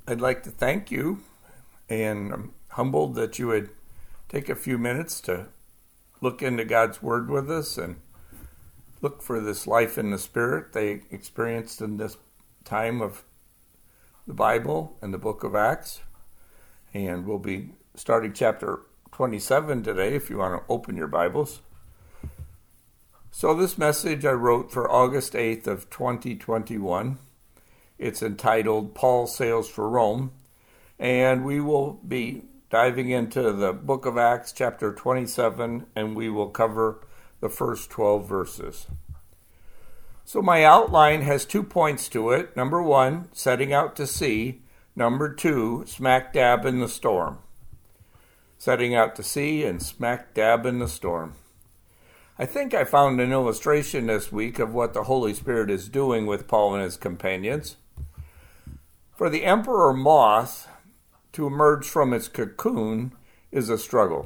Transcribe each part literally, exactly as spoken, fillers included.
I'd like to thank you, and I'm humbled that you would take a few minutes to look into God's Word with us and look for this life in the Spirit they experienced in this time of the Bible and the book of Acts. And we'll be starting chapter twenty-seven today if you want to open your Bibles. So this message I wrote for August eighth of twenty twenty-one. It's entitled Paul Sails for Rome, and we will be diving into the book of Acts chapter twenty-seven, and we will cover the first twelve verses. So my outline has two points to it. Number one, setting out to sea. Number two, smack dab in the storm. Setting out to sea and smack dab in the storm. I think I found an illustration this week of what the Holy Spirit is doing with Paul and his companions. For the emperor moth to emerge from its cocoon is a struggle.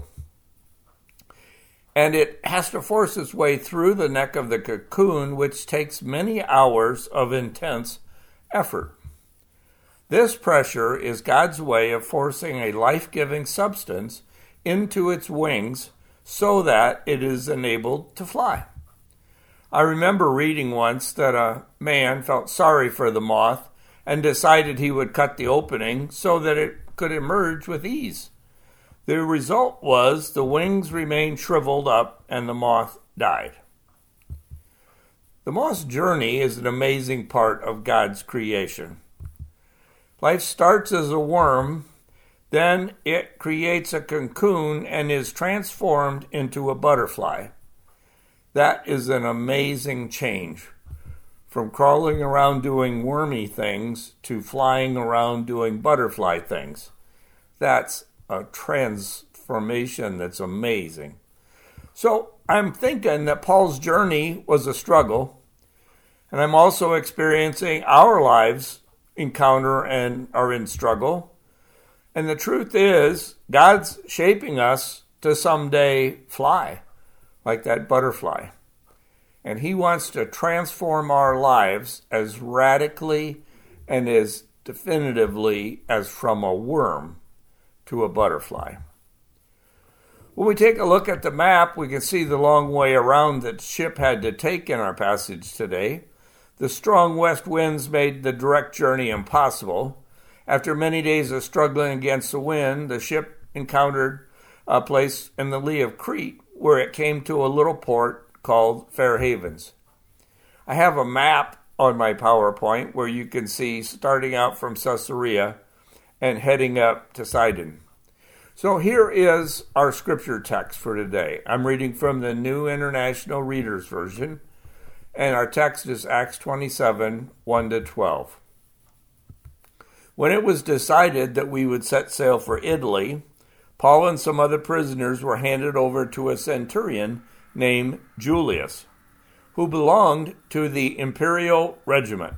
And it has to force its way through the neck of the cocoon, which takes many hours of intense effort. This pressure is God's way of forcing a life-giving substance into its wings so that it is enabled to fly. I remember reading once that a man felt sorry for the moth and decided he would cut the opening so that it could emerge with ease. The result was the wings remained shriveled up and the moth died. The moth's journey is an amazing part of God's creation. Life starts as a worm, then it creates a cocoon and is transformed into a butterfly. That is an amazing change. From crawling around doing wormy things to flying around doing butterfly things. That's a transformation that's amazing. So I'm thinking that Paul's journey was a struggle, and I'm also experiencing our lives encounter and are in struggle. And the truth is, God's shaping us to someday fly like that butterfly. And he wants to transform our lives as radically and as definitively as from a worm to a butterfly. When we take a look at the map, we can see the long way around that ship had to take in our passage today. The strong west winds made the direct journey impossible. After many days of struggling against the wind, the ship encountered a place in the lee of Crete where it came to a little port called Fair Havens. I have a map on my PowerPoint where you can see starting out from Caesarea and heading up to Sidon. So here is our scripture text for today. I'm reading from the New International Reader's Version, and our text is Acts twenty-seven, one to twelve. When it was decided that we would set sail for Italy, Paul and some other prisoners were handed over to a centurion named Julius, who belonged to the imperial regiment.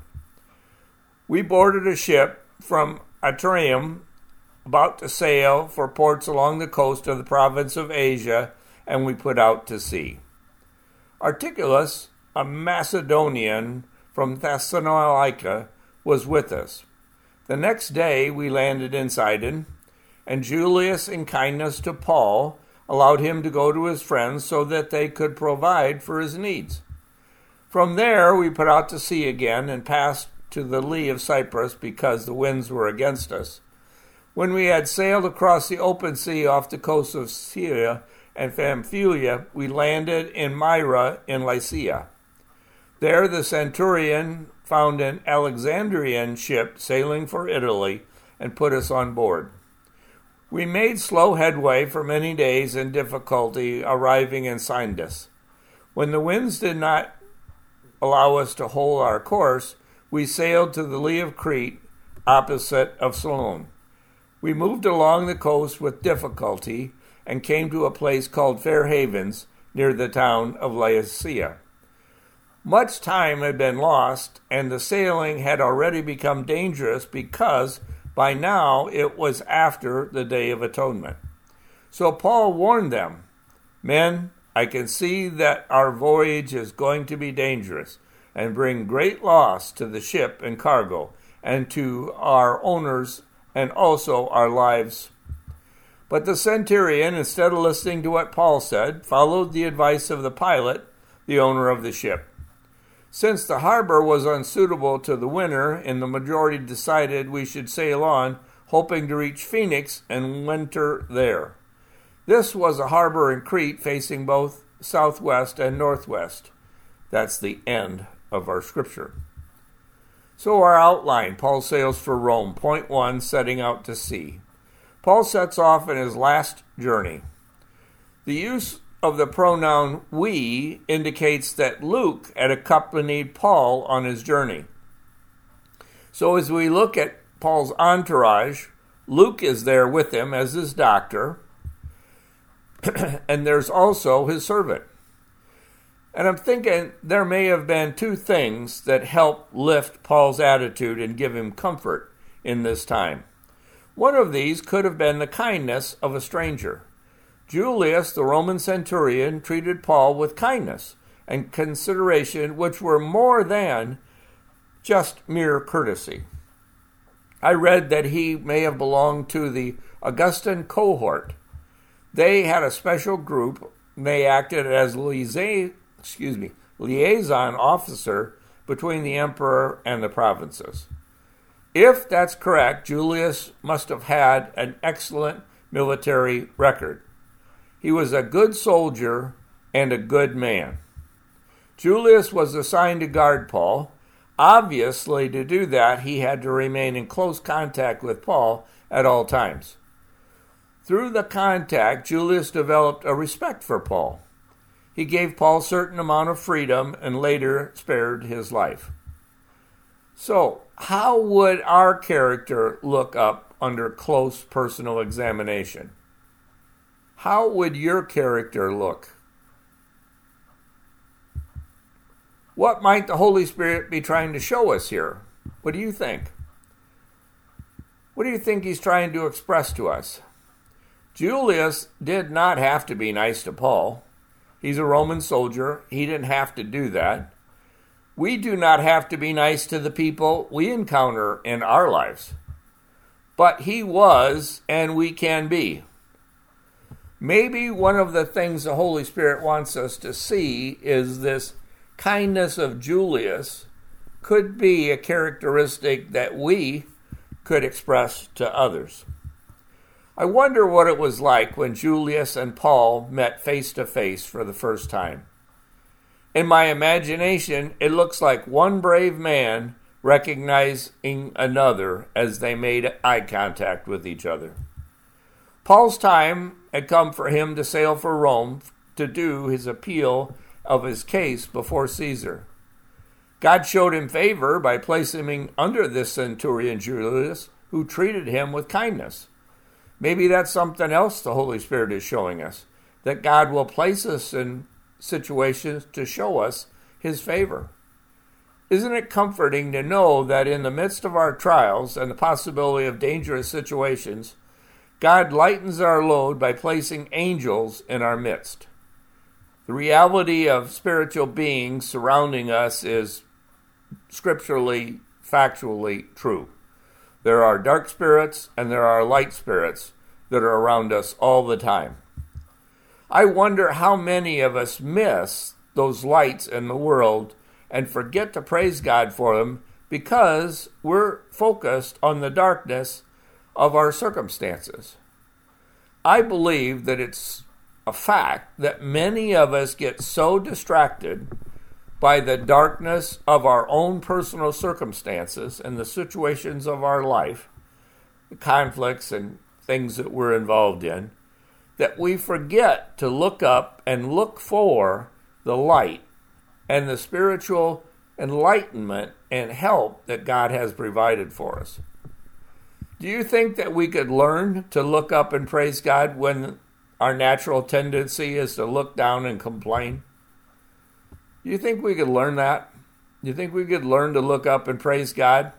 We boarded a ship from Atrium about to sail for ports along the coast of the province of Asia, and we put out to sea. Articulus, a Macedonian from Thessalonica, was with us. The next day we landed in Sidon, and Julius, in kindness to Paul, allowed him to go to his friends so that they could provide for his needs. From there, we put out to sea again and passed to the lee of Cyprus because the winds were against us. When we had sailed across the open sea off the coast of Syria and Pamphylia, we landed in Myra in Lycia. There, the centurion found an Alexandrian ship sailing for Italy and put us on board. We made slow headway for many days in difficulty, arriving in Sindus. When the winds did not allow us to hold our course, we sailed to the lee of Crete, opposite of Salone. We moved along the coast with difficulty and came to a place called Fair Havens, near the town of Laodicea. Much time had been lost, and the sailing had already become dangerous because by now it was after the Day of Atonement. So Paul warned them, "Men, I can see that our voyage is going to be dangerous and bring great loss to the ship and cargo and to our owners and also our lives. But the centurion, instead of listening to what Paul said, followed the advice of the pilot, the owner of the ship. Since the harbor was unsuitable to the winter, and the majority decided we should sail on, hoping to reach Phoenix and winter there. This was a harbor in Crete facing both southwest and northwest. That's the end of our scripture. So our outline, Paul sails for Rome. Point one, setting out to sea. Paul sets off in his last journey. The use of the pronoun we indicates that Luke had accompanied Paul on his journey. So as we look at Paul's entourage, Luke is there with him as his doctor, and there's also his servant. And I'm thinking there may have been two things that helped lift Paul's attitude and give him comfort in this time. One of these could have been the kindness of a stranger. Julius, the Roman centurion, treated Paul with kindness and consideration which were more than just mere courtesy. I read that he may have belonged to the Augustan cohort. They had a special group. They acted as liaison, excuse me, liaison officer between the emperor and the provinces. If that's correct, Julius must have had an excellent military record. He was a good soldier and a good man. Julius was assigned to guard Paul. Obviously, to do that, he had to remain in close contact with Paul at all times. Through the contact, Julius developed a respect for Paul. He gave Paul a certain amount of freedom and later spared his life. So, how would our character look up under close personal examination? How would your character look? What might the Holy Spirit be trying to show us here? What do you think? What do you think he's trying to express to us? Julius did not have to be nice to Paul. He's a Roman soldier. He didn't have to do that. We do not have to be nice to the people we encounter in our lives. But he was, and we can be. Maybe one of the things the Holy Spirit wants us to see is this kindness of Julius could be a characteristic that we could express to others. I wonder what it was like when Julius and Paul met face to face for the first time. In my imagination, it looks like one brave man recognizing another as they made eye contact with each other. Paul's time had come for him to sail for Rome to do his appeal of his case before Caesar. God showed him favor by placing him under this centurion Julius, who treated him with kindness. Maybe that's something else the Holy Spirit is showing us, that God will place us in situations to show us his favor. Isn't it comforting to know that in the midst of our trials and the possibility of dangerous situations, God lightens our load by placing angels in our midst? The reality of spiritual beings surrounding us is scripturally, factually true. There are dark spirits and there are light spirits that are around us all the time. I wonder how many of us miss those lights in the world and forget to praise God for them because we're focused on the darkness of our circumstances. I believe that it's a fact that many of us get so distracted by the darkness of our own personal circumstances and the situations of our life, the conflicts and things that we're involved in, that we forget to look up and look for the light and the spiritual enlightenment and help that God has provided for us. Do you think that we could learn to look up and praise God when our natural tendency is to look down and complain? Do you think we could learn that? Do you think we could learn to look up and praise God?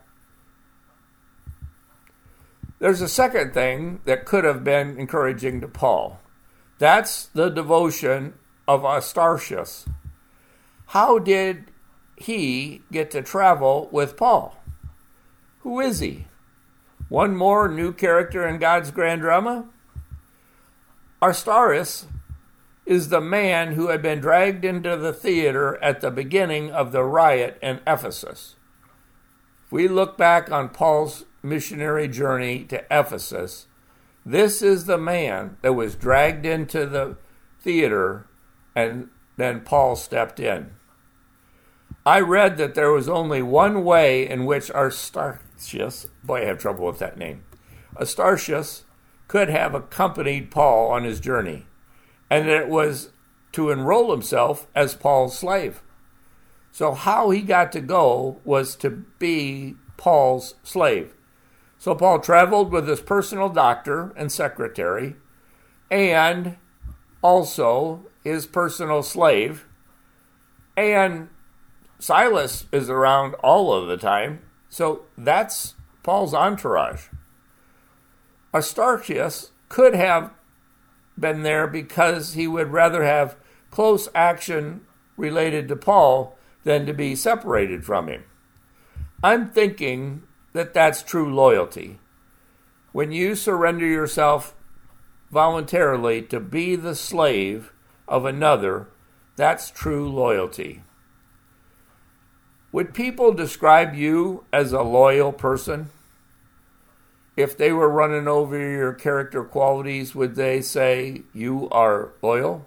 There's a second thing that could have been encouraging to Paul. That's the devotion of Aristarchus. How did he get to travel with Paul? Who is he? One more new character in God's grand drama. Aristarchus is the man who had been dragged into the theater at the beginning of the riot in Ephesus. If we look back on Paul's missionary journey to Ephesus, this is the man that was dragged into the theater and then Paul stepped in. I read that there was only one way in which Aristarchus, boy, I have trouble with that name, Aristarchus could have accompanied Paul on his journey, and that it was to enroll himself as Paul's slave. So how he got to go was to be Paul's slave. So Paul traveled with his personal doctor and secretary, and also his personal slave, and Silas is around all of the time, so that's Paul's entourage. Aristarchus could have been there because he would rather have close action related to Paul than to be separated from him. I'm thinking that that's true loyalty. When you surrender yourself voluntarily to be the slave of another, that's true loyalty. Would people describe you as a loyal person? If they were running over your character qualities, would they say you are loyal?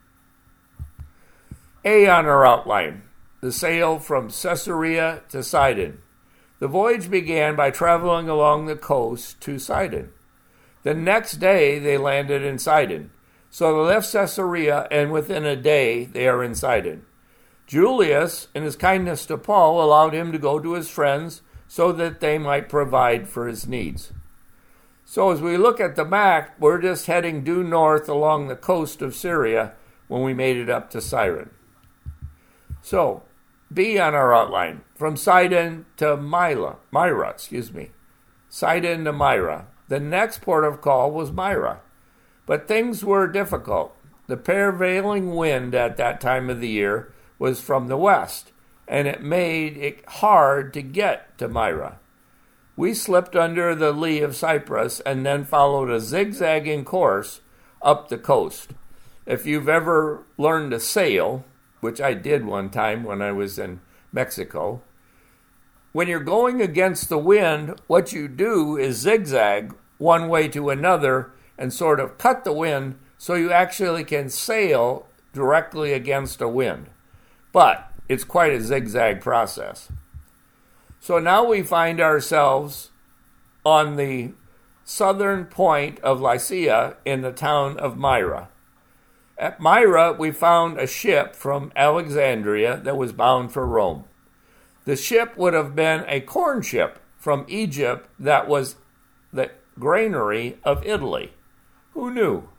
A on our outline, the sail from Caesarea to Sidon. The voyage began by traveling along the coast to Sidon. The next day they landed in Sidon. So they left Caesarea, and within a day they are in Sidon. Julius, in his kindness to Paul, allowed him to go to his friends so that they might provide for his needs. So as we look at the map, we're just heading due north along the coast of Syria when we made it up to Sidon. So, B on our outline, from Sidon to Myra, Myra, excuse me, Sidon to Myra. The next port of call was Myra, but things were difficult. The prevailing wind at that time of the year was from the west, and it made it hard to get to Myra. We slipped under the lee of Cyprus and then followed a zigzagging course up the coast. If you've ever learned to sail, which I did one time when I was in Mexico, when you're going against the wind, what you do is zigzag one way to another and sort of cut the wind so you actually can sail directly against a wind. But it's quite a zigzag process. So now we find ourselves on the southern point of Lycia in the town of Myra. At Myra, we found a ship from Alexandria that was bound for Rome. The ship would have been a corn ship from Egypt that was the granary of Italy. Who knew?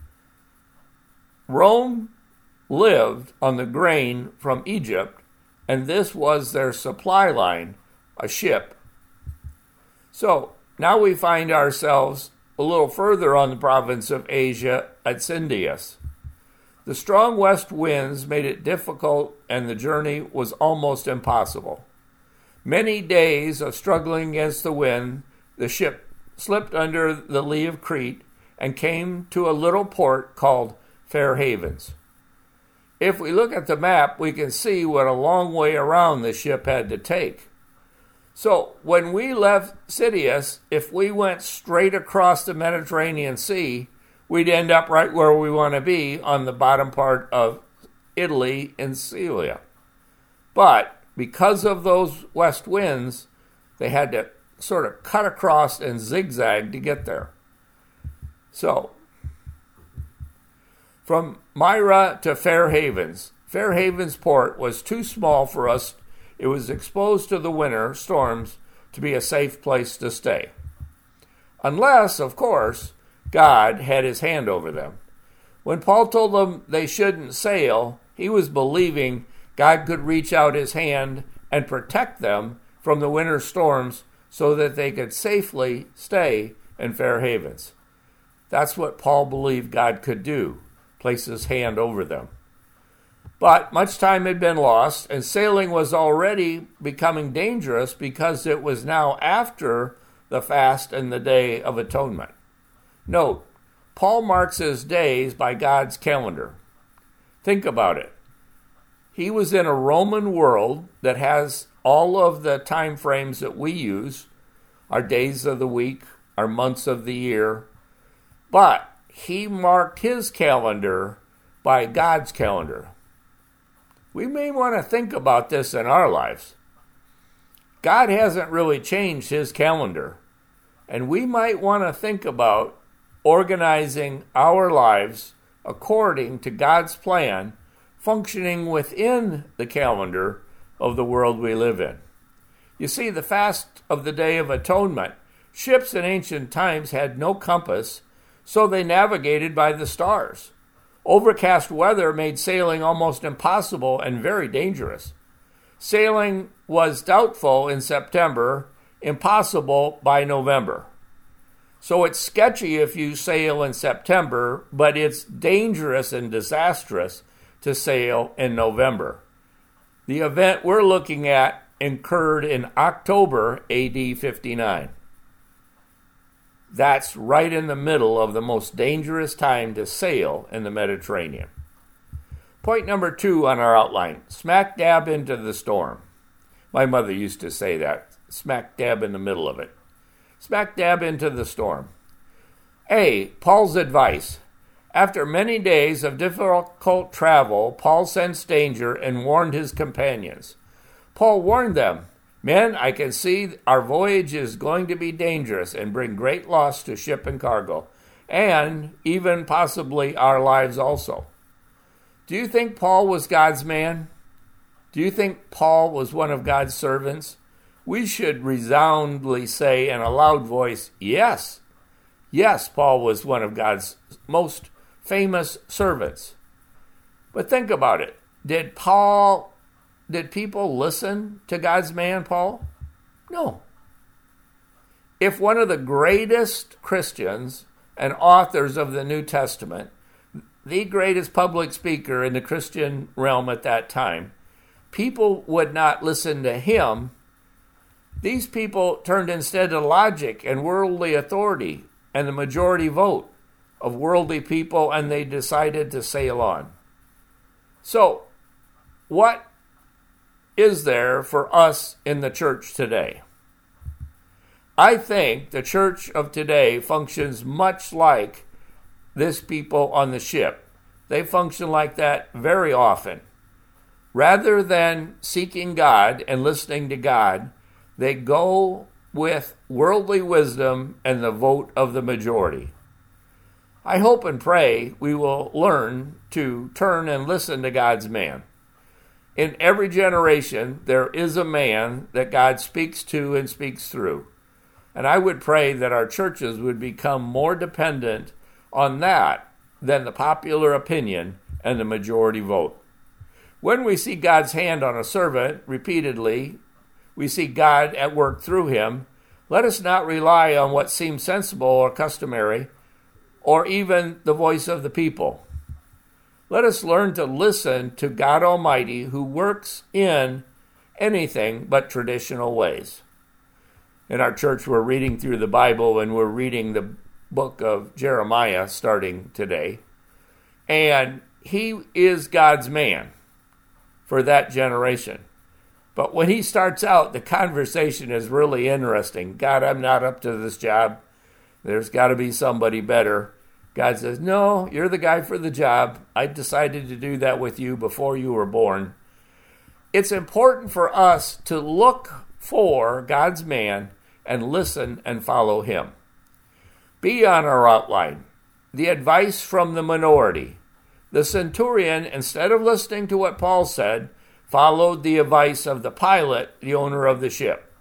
Rome lived on the grain from Egypt, and this was their supply line, a ship. So now we find ourselves a little further on the province of Asia at Cyndias. The strong west winds made it difficult, and the journey was almost impossible. Many days of struggling against the wind, the ship slipped under the lee of Crete and came to a little port called Fair Havens. If we look at the map, we can see what a long way around the ship had to take. So when we left Cyndias, if we went straight across the Mediterranean Sea, we'd end up right where we want to be on the bottom part of Italy and Sicilia. But because of those west winds, they had to sort of cut across and zigzag to get there. So, from Myra to Fair Havens. Fair Havens port was too small for us. It was exposed to the winter storms to be a safe place to stay. Unless, of course, God had his hand over them. When Paul told them they shouldn't sail, he was believing God could reach out his hand and protect them from the winter storms so that they could safely stay in Fair Havens. That's what Paul believed God could do, place his hand over them. But much time had been lost, and sailing was already becoming dangerous because it was now after the fast and the Day of Atonement. Note, Paul marks his days by God's calendar. Think about it. He was in a Roman world that has all of the time frames that we use, our days of the week, our months of the year, but he marked his calendar by God's calendar. We may want to think about this in our lives. God hasn't really changed his calendar, and we might want to think about organizing our lives according to God's plan, functioning within the calendar of the world we live in. You see, the fast of the Day of Atonement, ships in ancient times had no compass, so they navigated by the stars. Overcast weather made sailing almost impossible and very dangerous. Sailing was doubtful in September, impossible by November. So it's sketchy if you sail in September, but it's dangerous and disastrous to sail in November. The event we're looking at occurred in October A D fifty-nine. That's right in the middle of the most dangerous time to sail in the Mediterranean. Point number two on our outline, smack dab into the storm. My mother used to say that, smack dab in the middle of it. Smack dab into the storm. A, Paul's advice. After many days of difficult travel, Paul sensed danger and warned his companions. Paul warned them, men, I can see our voyage is going to be dangerous and bring great loss to ship and cargo, and even possibly our lives also. Do you think Paul was God's man? Do you think Paul was one of God's servants? We should resoundingly say in a loud voice, yes. Yes, Paul was one of God's most famous servants. But think about it. Did Paul, did people listen to God's man, Paul? No. If one of the greatest Christians and authors of the New Testament, the greatest public speaker in the Christian realm at that time, people would not listen to him, these people turned instead to logic and worldly authority and the majority vote of worldly people, and they decided to sail on. So, what is there for us in the church today? I think the church of today functions much like this people on the ship. They function like that very often. Rather than seeking God and listening to God, they go with worldly wisdom and the vote of the majority. I hope and pray we will learn to turn and listen to God's man. In every generation, there is a man that God speaks to and speaks through. And I would pray that our churches would become more dependent on that than the popular opinion and the majority vote. When we see God's hand on a servant repeatedly, we see God at work through him. Let us not rely on what seems sensible or customary, or even the voice of the people. Let us learn to listen to God Almighty, who works in anything but traditional ways. In our church, we're reading through the Bible, and we're reading the book of Jeremiah starting today. And he is God's man for that generation. But when he starts out, the conversation is really interesting. God, I'm not up to this job. There's got to be somebody better. God says, no, you're the guy for the job. I decided to do that with you before you were born. It's important for us to look for God's man and listen and follow him. B on our outline, the advice from the minority. The centurion, instead of listening to what Paul said, followed the advice of the pilot, the owner of the ship.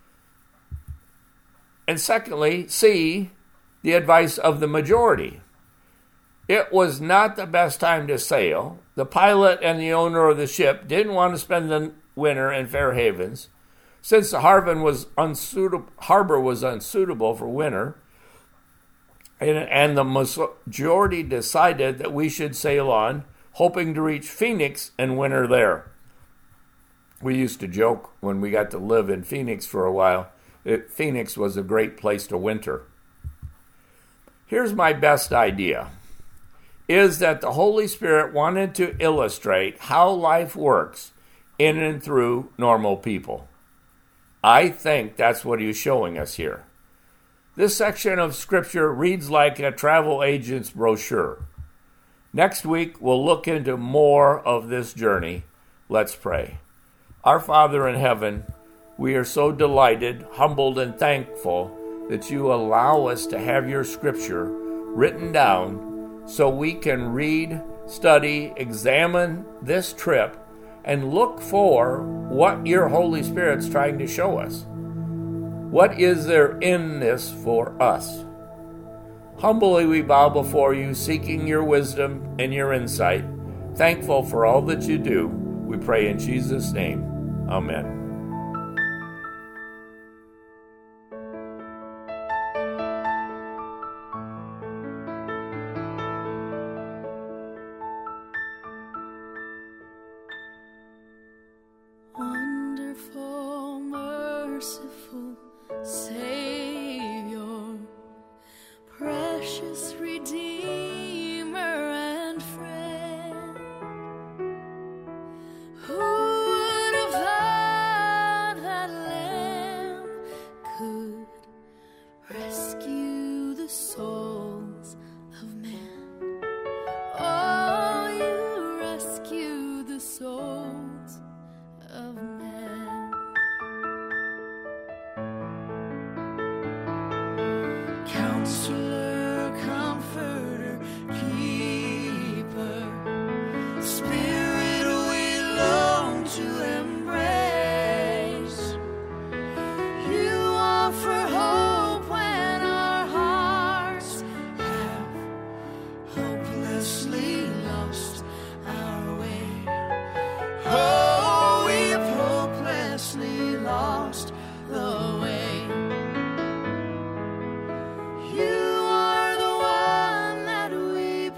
And secondly, C, the advice of the majority. It was not the best time to sail. The pilot and the owner of the ship didn't want to spend the winter in Fair Havens. Since the harbor was unsuitable, harbor was unsuitable for winter, and, and the majority decided that we should sail on, hoping to reach Phoenix and winter there. We used to joke when we got to live in Phoenix for a while. it, Phoenix was a great place to winter. Here's my best idea, is that the Holy Spirit wanted to illustrate how life works in and through normal people. I think that's what he's showing us here. This section of Scripture reads like a travel agent's brochure. Next week, we'll look into more of this journey. Let's pray. Our Father in heaven, we are so delighted, humbled, and thankful that you allow us to have your Scripture written down so we can read, study, examine this trip, and look for what your Holy Spirit's trying to show us. What is there in this for us? Humbly we bow before you, seeking your wisdom and your insight, thankful for all that you do. We pray in Jesus' name. Amen. Wonderful, merciful Savior, precious Redeemer and friend, who would have thought that Lamb could rescue the souls of man? Oh, you rescue the souls of man. Counselor, Comforter, Keeper, Spirit we long to embrace. You offer hope when our hearts have hopelessly lost our way. Oh, we've hopelessly lost the way. You are the one that we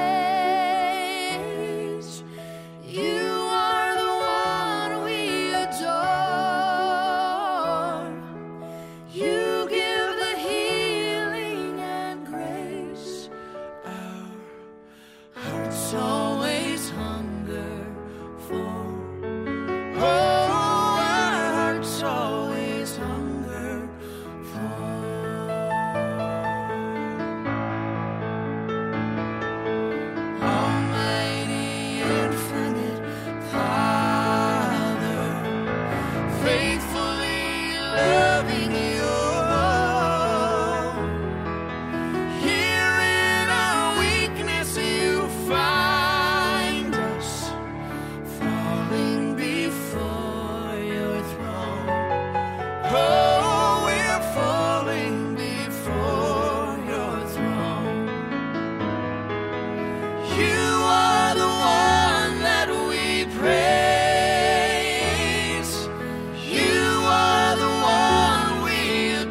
praise. You are the one we adore. You give the healing and grace. Our hearts always hunger for. Oh, our hearts always hunger for. Almighty, infinite Father, faithfully loving your own. Here in our weakness you find us, falling before your throne. Oh, we're falling before your throne. You are the one that we praise. You are the one we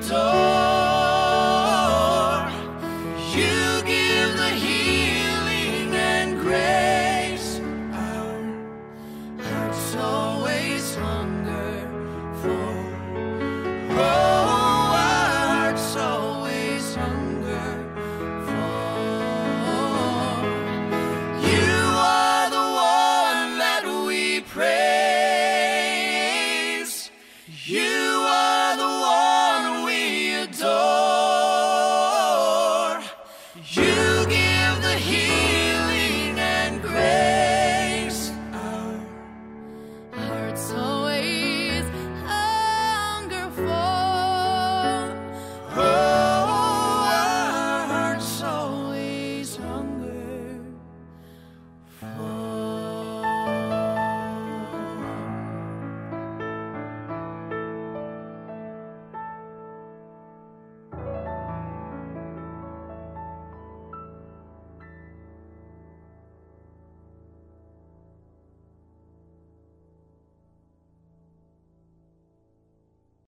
adore. You give the healing and grace. Our hearts always hunger for. Oh, our hearts always hunger for. You are the one that we praise. You are the one we adore. You give the healing and grace. Our hearts always hunger for. Oh, our hearts always hunger for.